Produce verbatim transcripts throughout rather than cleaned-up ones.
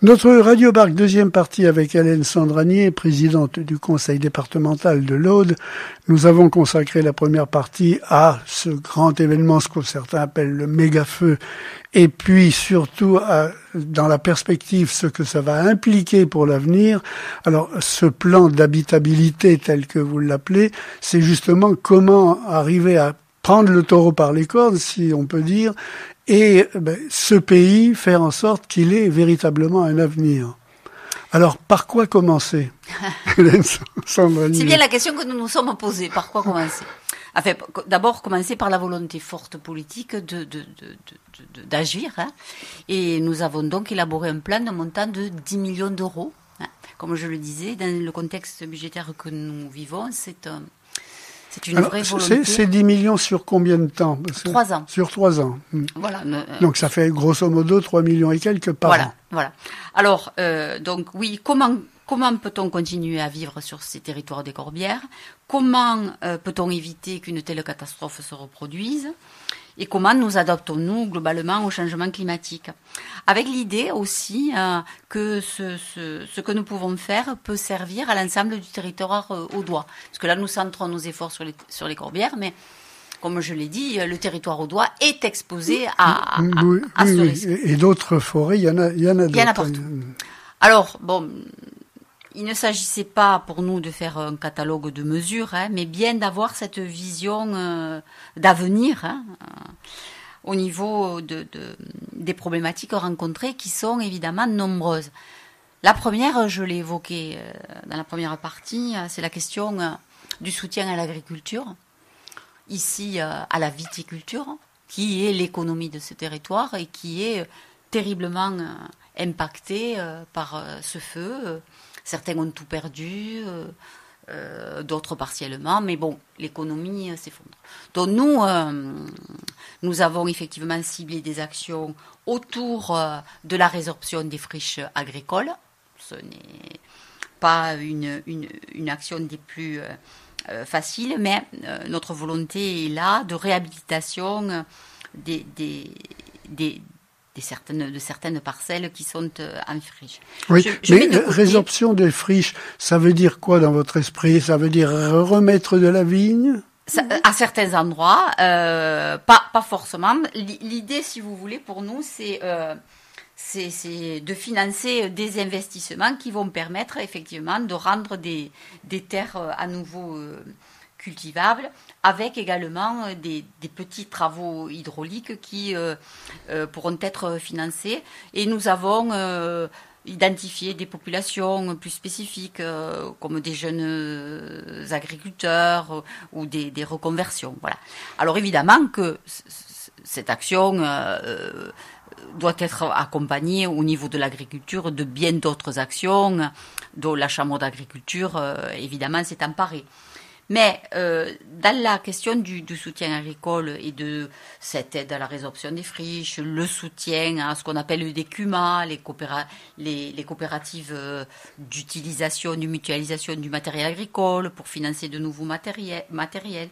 Notre Radio Barque, deuxième partie avec Hélène Sandranier, présidente du conseil départemental de l'Aude. Nous avons consacré la première partie à ce grand événement, ce que certains appellent le méga-feu, et puis surtout à, dans la perspective, ce que ça va impliquer pour l'avenir. Alors, ce plan d'habitabilité tel que vous l'appelez, c'est justement comment arriver à prendre le taureau par les cornes, si on peut dire, et ben, ce pays faire en sorte qu'il ait véritablement un avenir. Alors, par quoi commencer? C'est bien la question que nous nous sommes posée. Par quoi commencer? Enfin, d'abord, commencer par la volonté forte politique de, de, de, de, de, d'agir. Hein. Et nous avons donc élaboré un plan d'un montant de dix millions d'euros. Hein. Comme je le disais, dans le contexte budgétaire que nous vivons, c'est un... C'est une Alors, vraie volonté. C'est, c'est dix millions sur combien de temps? Trois ans. Sur trois ans. Voilà. Euh, donc ça fait grosso modo trois millions et quelques par voilà, an. Voilà. Alors, euh, donc oui, comment comment peut-on continuer à vivre sur ces territoires des Corbières? Comment euh, peut-on éviter qu'une telle catastrophe se reproduise? Et comment nous adaptons-nous globalement au changement climatique? Avec l'idée aussi euh, que ce, ce, ce que nous pouvons faire peut servir à l'ensemble du territoire euh, audois. Parce que là, nous centrons nos efforts sur les, sur les Corbières, mais comme je l'ai dit, le territoire audois est exposé à, à, oui, à, à oui, ce oui. risque. Et d'autres forêts, il y en a, il y en a d'autres. Il y en a partout. Alors, bon... Il ne s'agissait pas pour nous de faire un catalogue de mesures, hein, mais bien d'avoir cette vision euh, d'avenir hein, euh, au niveau de, de, des problématiques rencontrées qui sont évidemment nombreuses. La première, je l'ai évoquée euh, dans la première partie, c'est la question euh, du soutien à l'agriculture, ici euh, à la viticulture, qui est l'économie de ce territoire et qui est terriblement euh, impactée euh, par euh, ce feu. Euh, Certains ont tout perdu, euh, euh, d'autres partiellement, mais bon, l'économie euh, s'effondre. Donc nous, euh, nous avons effectivement ciblé des actions autour euh, de la résorption des friches agricoles. Ce n'est pas une, une, une action des plus euh, euh, faciles, mais euh, notre volonté est là de réhabilitation des... des, des Des certaines, de certaines parcelles qui sont euh, en friche. Oui, je, je mais de côté... résorption des friches, ça veut dire quoi dans votre esprit? Ça veut dire remettre de la vigne? Ça, à certains endroits, euh, pas, pas forcément. L'idée, si vous voulez, pour nous, c'est, euh, c'est, c'est de financer des investissements qui vont permettre effectivement de rendre des, des terres à nouveau euh, cultivables, avec également des, des petits travaux hydrauliques qui euh, euh, pourront être financés. Et nous avons euh, identifié des populations plus spécifiques, euh, comme des jeunes agriculteurs euh, ou des, des reconversions. Voilà. Alors évidemment que c- c- cette action euh, doit être accompagnée au niveau de l'agriculture de bien d'autres actions, dont la Chambre d'agriculture, euh, évidemment, s'est emparée. Mais euh, dans la question du, du soutien agricole et de cette aide à la résorption des friches, le soutien à ce qu'on appelle des C U M A, les, coopéra- les, les coopératives euh, d'utilisation, de mutualisation du matériel agricole pour financer de nouveaux matériels, matériels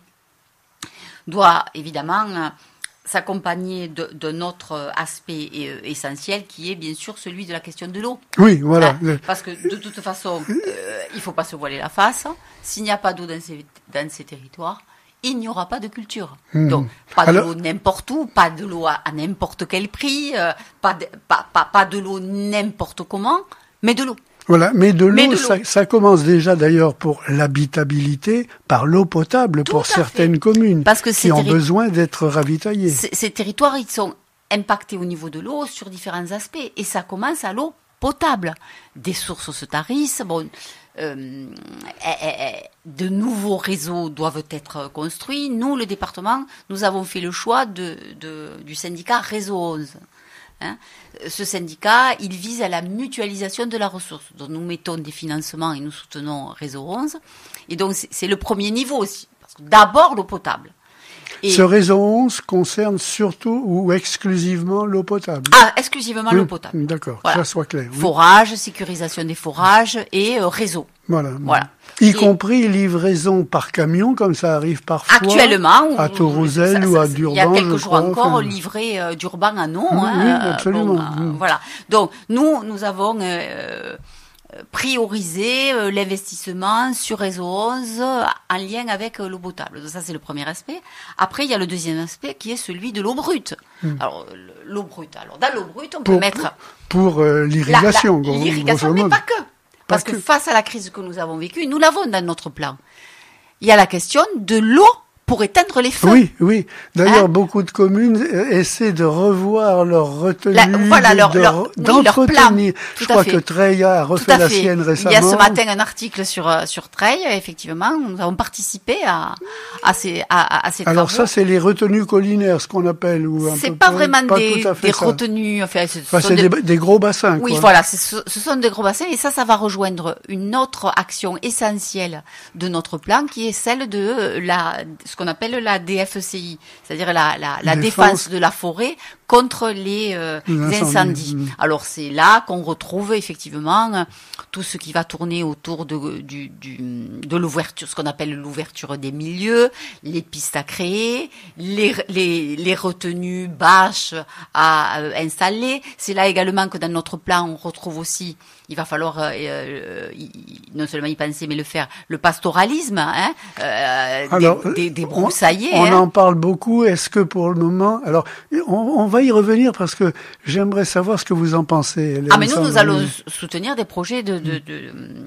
doit évidemment euh, s'accompagner de, d'un autre aspect euh, essentiel qui est bien sûr celui de la question de l'eau. Oui, voilà. Hein, parce que de toute façon, euh, il ne faut pas se voiler la face. S'il n'y a pas d'eau dans ces, dans ces territoires, il n'y aura pas de culture. Mmh. Donc, pas Alors... de l'eau n'importe où, pas de l'eau à, à n'importe quel prix, euh, pas, de, pas, pas, pas de l'eau n'importe comment, mais de l'eau. Voilà, mais de l'eau, mais de l'eau. Ça, ça commence déjà d'ailleurs pour l'habitabilité, par l'eau potable Tout pour certaines fait. communes Parce que qui ont terri- besoin d'être ravitaillées. Ces, ces territoires, ils sont impactés au niveau de l'eau sur différents aspects, et ça commence à l'eau potable. Des sources se tarissent, bon, euh, eh, eh, de nouveaux réseaux doivent être construits. Nous, le département, nous avons fait le choix de, de, du syndicat Réseau onze. Hein. Ce syndicat, il vise à la mutualisation de la ressource. Donc nous mettons des financements et nous soutenons Réseau onze. Et donc c'est, c'est le premier niveau aussi. Parce que d'abord l'eau potable. Et ce réseau onze concerne surtout ou exclusivement l'eau potable. Ah, exclusivement oui, l'eau potable. D'accord, voilà. que ça soit clair. Oui. Forage, sécurisation des forages et euh, réseau. Voilà. Voilà. Y et compris livraison par camion, comme ça arrive parfois. Actuellement, à Tourouzel ou à Durban. Il y a quelques jours crois, encore, enfin... livré euh, d'Urban à Non. Oui, hein, oui, absolument. Bon, euh, mmh. Voilà. Donc, nous, nous avons euh, prioriser euh, l'investissement sur réseau onze euh, en lien avec euh, l'eau potable. Donc ça, c'est le premier aspect. Après, il y a le deuxième aspect qui est celui de l'eau brute. Mmh. Alors, l'eau brute. Alors, dans l'eau brute, on pour, peut mettre... Pour euh, l'irrigation. La, la, l'irrigation, mais pas que. Pas Parce que, que face à la crise que nous avons vécue, nous l'avons dans notre plan. Il y a la question de l'eau pour éteindre les feux. Oui, oui. D'ailleurs, hein beaucoup de communes essaient de revoir leur retenue, la, voilà, de, leur, de, leur, d'entretenir. Oui, Je crois que Treil a refait la sienne récemment. Il y a ce matin un article sur sur Treil, effectivement, nous avons participé à à ces à, à ces Alors travaux. ça, c'est les retenues collinaires, ce qu'on appelle, ou un c'est peu pas près, vraiment pas des, tout à fait des ça. retenues, enfin, ce enfin, sont c'est des, des, des gros bassins. Oui, quoi. voilà, ce, ce sont des gros bassins, et ça, ça va rejoindre une autre action essentielle de notre plan, qui est celle de la ce qu'on appelle la D F C I, c'est-à-dire la la, la défense. défense de la forêt contre les, euh, les incendies. Mmh. Alors c'est là qu'on retrouve effectivement tout ce qui va tourner autour de du, du de l'ouverture, ce qu'on appelle l'ouverture des milieux, les pistes à créer, les les les retenues bâches à euh, installer. C'est là également que dans notre plan on retrouve aussi, il va falloir euh, euh, non seulement y penser mais le faire, le pastoralisme, hein, euh, alors, des, des, des broussaillers. On, on hein. en parle beaucoup. Est-ce que pour le moment, alors on, on va y revenir parce que j'aimerais savoir ce que vous en pensez. Ah mais nous nous allons soutenir des projets de de de,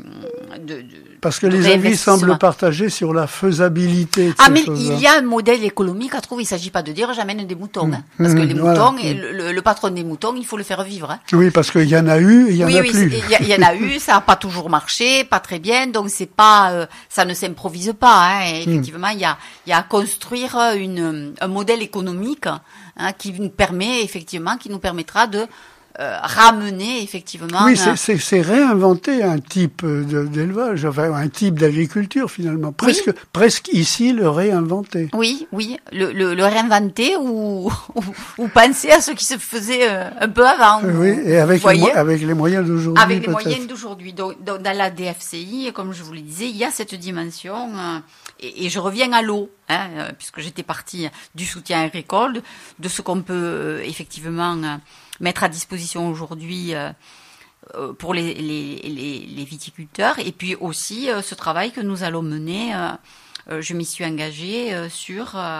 de, de parce que de les avis semblent partagés sur la faisabilité. De ah ces mais choses-là. Il y a un modèle économique à trouver. Il s'agit pas de dire j'amène des moutons, hein, parce mmh, que les voilà. moutons, le, le, le patron des moutons, il faut le faire vivre. Hein. Oui, parce qu'il y en a eu, et il y en oui, a oui, plus. Il y, y en a eu, ça n'a pas toujours marché, pas très bien, donc c'est pas, euh, ça ne s'improvise pas. Hein, et effectivement, il mmh. y a, il y a à construire une, un modèle économique hein, qui nous permet effectivement, qui nous permettra de Euh, ramener effectivement. Oui, c'est, c'est, c'est réinventer un type de, d'élevage, enfin un type d'agriculture finalement. Presque, oui. presque ici le réinventer. Oui, oui, le, le, le réinventer ou, ou ou penser à ce qui se faisait euh, un peu avant. Oui, et avec les, mo- avec les moyens d'aujourd'hui. Avec les peut-être. moyens d'aujourd'hui. Donc, donc dans la D F C I, comme je vous le disais, il y a cette dimension. Euh, et, et je reviens à l'eau, hein, euh, puisque j'étais partie du soutien agricole, de, de ce qu'on peut euh, effectivement euh, mettre à disposition aujourd'hui euh, pour les, les, les, les viticulteurs, et puis aussi euh, ce travail que nous allons mener. Euh, euh, je m'y suis engagée euh, sur euh,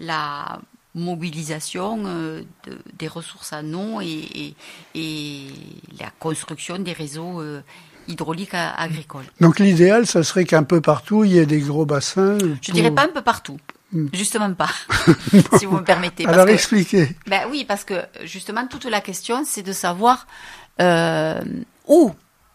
la mobilisation euh, de, des ressources en eau et, et, et la construction des réseaux euh, hydrauliques à, agricoles. Donc l'idéal, ça serait qu'un peu partout, il y ait des gros bassins. Pour... Je dirais pas un peu partout. Justement pas, si vous me permettez. Parce Alors que, expliquez. Ben oui, parce que justement toute la question, c'est de savoir euh, où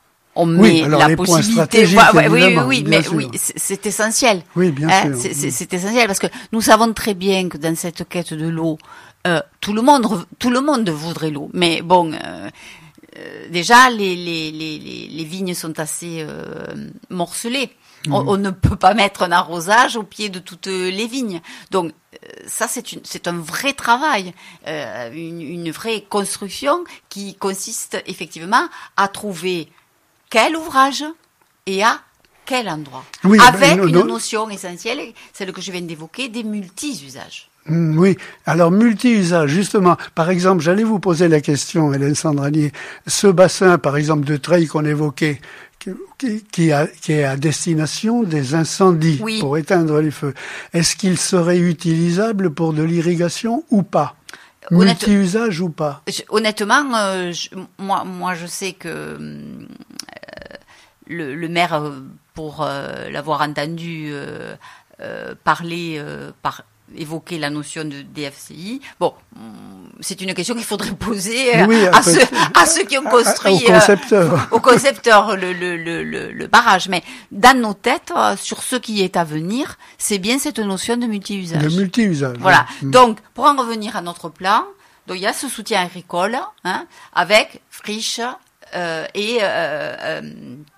on oui, met alors la les possibilité. Points ouais, oui, oui, oui, mais sûr. oui, c'est, c'est essentiel. Oui, bien hein, sûr. C'est, c'est, c'est essentiel parce que nous savons très bien que dans cette quête de l'eau, euh, tout le monde, tout le monde voudrait l'eau, mais bon. Euh, euh, déjà, les, les, les, les, les vignes sont assez euh, morcelées. On, on ne peut pas mettre un arrosage au pied de toutes les vignes. Donc ça, c'est, une, c'est un vrai travail, euh, une, une vraie construction qui consiste effectivement à trouver quel ouvrage et à quel endroit. Oui, avec ben, une non, notion essentielle, celle que je viens d'évoquer, des multi-usages. Oui, alors multi-usage, justement. Par exemple, j'allais vous poser la question, Hélène Sandranier. Ce bassin, par exemple, de Treil qu'on évoquait, qui, qui, a, qui est à destination des incendies, oui. pour éteindre les feux, est-ce qu'il serait utilisable pour de l'irrigation ou pas ? Honnête... Multi-usage ou pas ? Honnêtement, euh, je, moi, moi, je sais que euh, le, le maire, pour euh, l'avoir entendu euh, euh, parler euh, par évoquer la notion de D F C I. Bon, c'est une question qu'il faudrait poser oui, à, ceux, à ceux qui ont construit, au concepteur, euh, au concepteur le, le, le, le, le barrage. Mais dans nos têtes, sur ce qui est à venir, c'est bien cette notion de multi-usage. De multi-usage. Voilà. Oui. Donc, pour en revenir à notre plan, donc il y a ce soutien agricole, hein, avec friches euh, et euh, euh,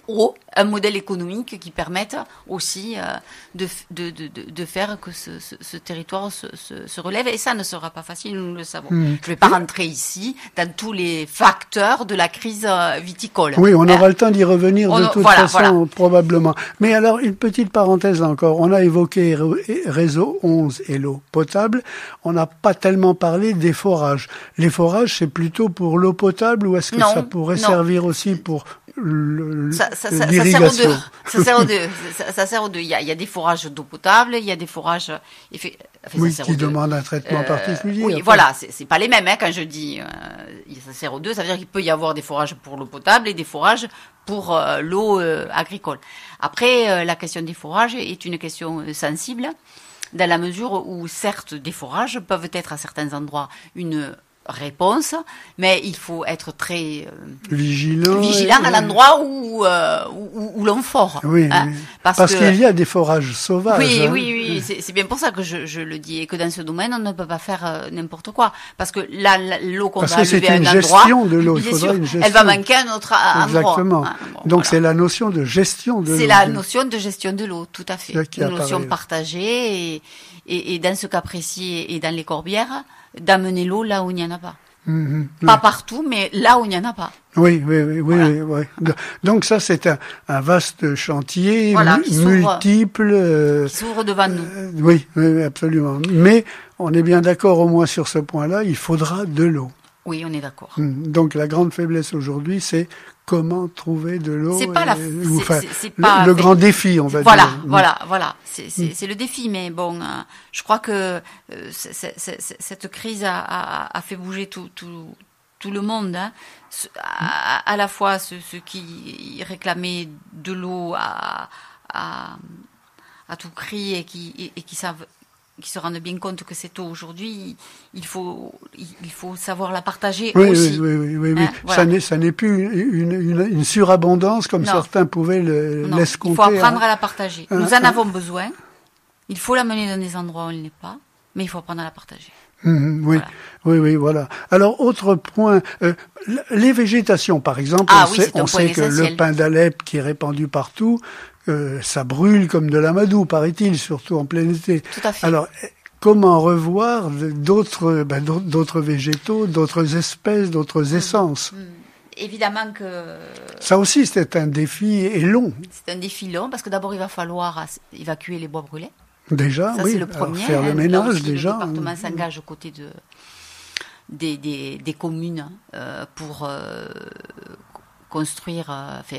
eau, un modèle économique qui permette aussi euh, de, de, de, de faire que ce, ce, ce territoire se, se, se relève. Et ça ne sera pas facile, nous le savons. Mmh. Je ne vais pas rentrer ici dans tous les facteurs de la crise viticole. Oui, on aura euh, le temps d'y revenir on, de toute voilà, façon, voilà. probablement. Mais alors, une petite parenthèse encore. On a évoqué réseau onze et l'eau potable. On n'a pas tellement parlé des forages. Les forages, c'est plutôt pour l'eau potable ou est-ce que non, ça pourrait non. servir aussi pour le, ça, ça, ça, l'irrigation? Ça sert aux deux. Ça, ça sert aux deux. Il y a, il y a des forages d'eau potable, il y a des forages enfin, oui, qui demandent un traitement euh, particulier. Oui, enfin. voilà, c'est, c'est pas les mêmes. Hein, quand je dis euh, ça sert aux deux, ça veut dire qu'il peut y avoir des forages pour l'eau potable et des forages pour euh, l'eau euh, agricole. Après, euh, la question des forages est une question euh, sensible, dans la mesure où, certes, des forages peuvent être à certains endroits une réponse, mais il faut être très euh, vigilant, vigilant et, à l'endroit où, euh, où, où l'on fore. Oui, hein, oui. Parce, parce que, qu'il y a des forages sauvages. Oui, hein. oui, oui. C'est, c'est bien pour ça que je, je le dis et que dans ce domaine, on ne peut pas faire euh, n'importe quoi. Parce que là, la, l'eau qu'on parce va lever à un endroit, gestion de l'eau. Il bien faudra sûr, une gestion. elle va manquer à un autre endroit. Exactement. Hein, bon, Donc voilà. c'est la notion de gestion de c'est l'eau. C'est la notion de gestion de l'eau, tout à fait. Une notion apparaît. partagée et, et, et dans ce cas précis et dans les corbières, d'amener l'eau là où il n'y en a pas. Mmh, pas oui. partout, mais là où il n'y en a pas. Oui, oui, oui, voilà. oui, oui. Donc ça, c'est un, un vaste chantier, voilà, mu- qui s'ouvre, multiple. Euh, qui s'ouvre devant nous. Euh, oui, oui, absolument. Mais on est bien d'accord au moins sur ce point-là, il faudra de l'eau. Oui, on est d'accord. Donc la grande faiblesse aujourd'hui, c'est comment trouver de l'eau. C'est pas la, et, c'est, enfin, c'est, c'est le, pas, le grand défi, on va voilà, dire. Voilà, voilà, c'est, c'est, c'est le défi. Mais bon, euh, je crois que euh, c'est, c'est, c'est, cette crise a, a, a fait bouger tout, tout, tout le monde. Hein. À, à la fois ceux, ceux qui réclamaient de l'eau à, à, à tout prix et qui, et, et qui savent. qui se rendent bien compte que cette eau aujourd'hui, il faut, il faut savoir la partager oui, aussi. Oui, oui, oui, oui. Hein, voilà. Ça n'est, ça n'est plus une, une, une surabondance comme non. certains pouvaient le, non. l'escompter. Il faut apprendre hein. à la partager. Hein, Nous en hein. avons besoin. Il faut l'amener dans des endroits où elle n'est pas, mais il faut apprendre à la partager. Mmh, oui, voilà. oui, oui, voilà. Alors, autre point, euh, les végétations, par exemple, ah, on oui, sait, on sait que essentiel. le pin d'Alep qui est répandu partout, euh, ça brûle comme de l'amadou, paraît-il, surtout en plein été. Tout à fait. Alors, comment revoir d'autres, ben, d'autres végétaux, d'autres espèces, d'autres mmh. essences mmh. Évidemment que... Ça aussi, c'est un défi et long. C'est un défi long, parce que d'abord, il va falloir évacuer les bois brûlés. Déjà, ça, oui. C'est le premier. Alors, faire hein, le ménage, aussi, déjà. Le département s'engage aux côtés de, des, des, des communes euh, pour euh, construire... Euh, enfin,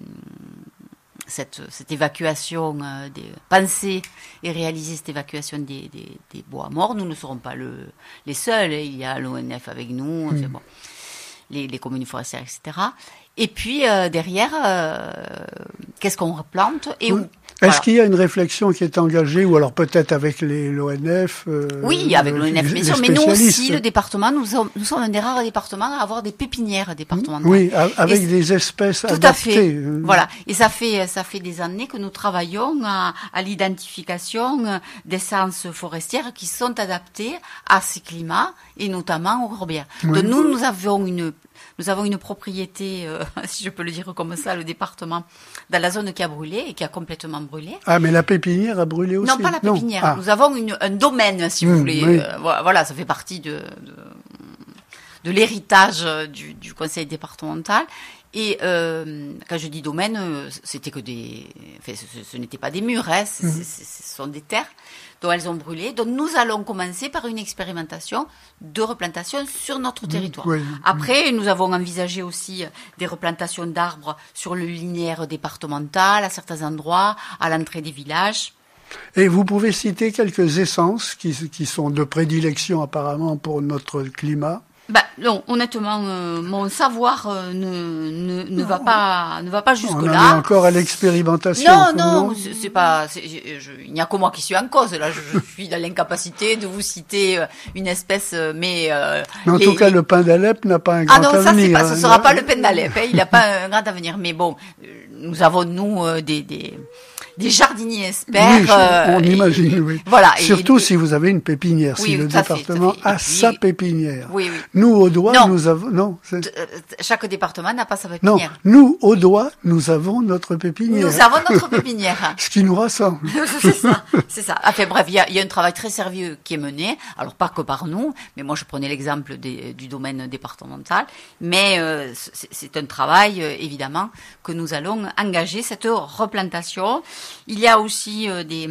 Cette, cette évacuation, euh, des, penser et réaliser cette évacuation des, des, des bois morts. Nous ne serons pas le, les seuls. Il y a l'O N F avec nous, mmh. bon, les, les communes forestières, et cetera. Et puis, euh, derrière, euh, qu'est-ce qu'on replante et oui. où Est-ce voilà. qu'il y a une réflexion qui est engagée, ou alors peut-être avec les, l'O N F euh, Oui, avec l'O N F, bien sûr, mais nous aussi, le département, nous sommes, nous sommes un des rares départements à avoir des pépinières départementales. Oui, avec et des espèces tout adaptées. Tout à fait, voilà. Et ça fait, ça fait des années que nous travaillons à, à l'identification d'essences forestières qui sont adaptées à ces climats, et notamment aux corbières. Oui. Donc nous, nous avons une Nous avons une propriété, euh, si je peux le dire comme ça, le département, dans la zone qui a brûlé et qui a complètement brûlé. Ah, mais la pépinière a brûlé aussi. Non, pas la pépinière. Ah. Nous avons une, un domaine, si mmh, vous voulez. Oui. Euh, voilà, ça fait partie de, de, de l'héritage du, du conseil départemental. Et euh, quand je dis domaine, c'était que des, enfin, ce, ce n'était pas des murs, hein, c'est, mmh. c'est, ce sont des terres dont elles ont brûlé. Donc nous allons commencer par une expérimentation de replantation sur notre territoire. Oui. Après, nous avons envisagé aussi des replantations d'arbres sur le linéaire départemental, à certains endroits, à l'entrée des villages. Et vous pouvez citer quelques essences qui, qui sont de prédilection apparemment pour notre climat? Ben, non, honnêtement, euh, mon savoir euh, ne, ne, ne va pas, ne va pas jusque là. On en est encore à l'expérimentation. Non, non, c'est, c'est pas, c'est, je, il n'y a que moi qui suis en cause. Là, je, je suis dans l'incapacité de vous citer une espèce, mais. Euh, mais en les, tout cas, les... le pin d'Alep n'a pas un grand avenir. Ah non, ça, avenir, c'est pas, hein, ce sera pas le pin d'Alep. Hein, il n'a pas un grand avenir. Mais bon, nous avons nous euh, des, des des jardiniers experts. Oui, je, on euh, imagine, et, oui. Voilà. Surtout et, si vous avez une pépinière, oui, si le tout à fait, département tout à fait. a Et puis, sa pépinière. Oui, oui. Nous, au doigt, Non. nous avons... Non, chaque département n'a pas sa non, pépinière. nous, au doigt, nous avons notre pépinière. Nous avons notre pépinière. Ce qui nous rassemble. c'est ça, c'est ça. Enfin bref, il y a, y a un travail très sérieux qui est mené. Alors pas que par nous, mais moi je prenais l'exemple des, du domaine départemental. Mais euh, c'est, c'est un travail euh, évidemment que nous allons engager cette replantation. Il y a aussi euh, des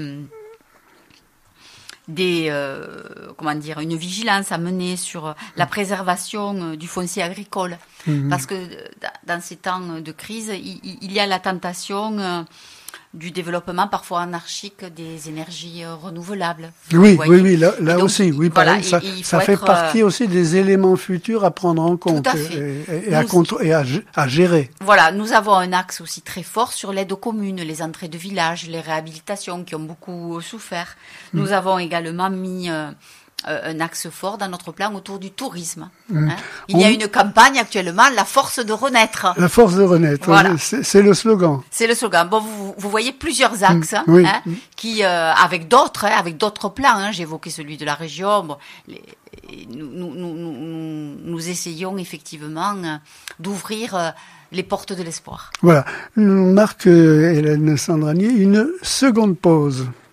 des euh, comment dire une vigilance à mener sur la préservation euh, du foncier agricole, mmh. parce que dans ces temps de crise, il, il y a la tentation euh, du développement parfois anarchique des énergies euh, renouvelables. Oui, oui, oui, là, là donc, aussi, oui, voilà, pareil, ça, et, et ça fait être, partie aussi des éléments futurs à prendre en compte à fait. et, et, à, contre, et à, à gérer. Voilà, nous avons un axe aussi très fort sur l'aide aux communes, les entrées de villages, les réhabilitations qui ont beaucoup souffert. Nous mmh. avons également mis euh, un axe fort dans notre plan autour du tourisme. Mmh. Hein. Il On... y a une campagne actuellement, la force de renaître. La force de renaître, voilà. c'est, c'est le slogan. C'est le slogan. Bon, vous, vous voyez plusieurs axes, mmh. oui. hein, mmh. qui, euh, avec d'autres, hein, avec d'autres plans. Hein, j'ai évoqué celui de la région. Bon, les, nous, nous, nous, nous, nous essayons effectivement euh, d'ouvrir euh, les portes de l'espoir. Voilà. Nous marque, euh, Hélène Sandranier, une seconde pause.